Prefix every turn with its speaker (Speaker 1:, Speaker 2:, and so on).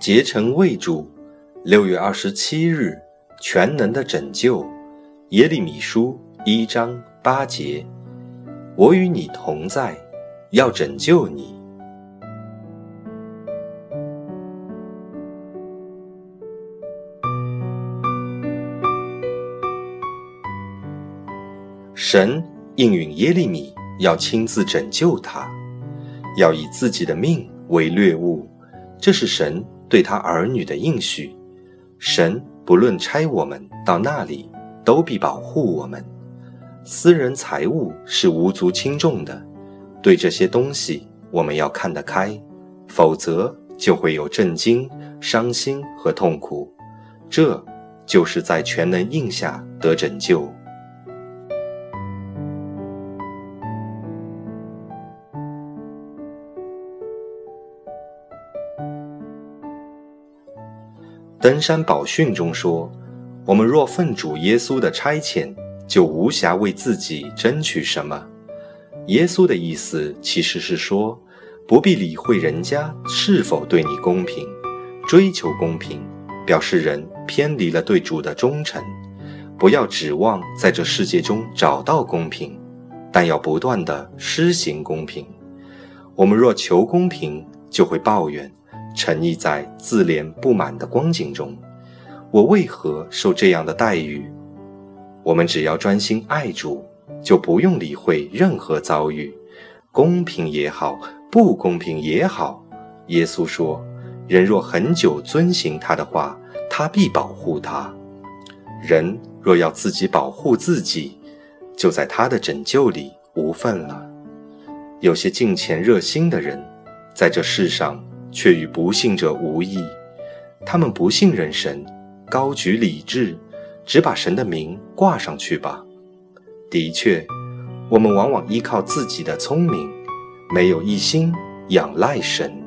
Speaker 1: 竭诚为主，6月27日，全能的拯救。耶利米书1章8节，我与你同在，要拯救你。神应允耶利米要亲自拯救他，要以自己的命为掠物，这是神对他儿女的应许。神不论差我们到那里，都必保护我们。私人财物是无足轻重的，对这些东西我们要看得开，否则就会有震惊、伤心和痛苦。这就是在全能应下得拯救。登山宝训中说，我们若奉主耶稣的差遣，就无暇为自己争取什么。耶稣的意思其实是说，不必理会人家是否对你公平，追求公平，表示人偏离了对主的忠诚。不要指望在这世界中找到公平，但要不断地施行公平。我们若求公平，就会抱怨，沉溺在自怜不满的光景中。我为何受这样的待遇？我们只要专心爱主，就不用理会任何遭遇，公平也好，不公平也好。耶稣说，人若很久遵行他的话，他必保护他。人若要自己保护自己，就在他的拯救里无份了。有些敬虔热心的人，在这世上却与不信者无异。他们不信任神，高举理智，只把神的名挂上去吧。的确，我们往往依靠自己的聪明，没有一心仰赖神。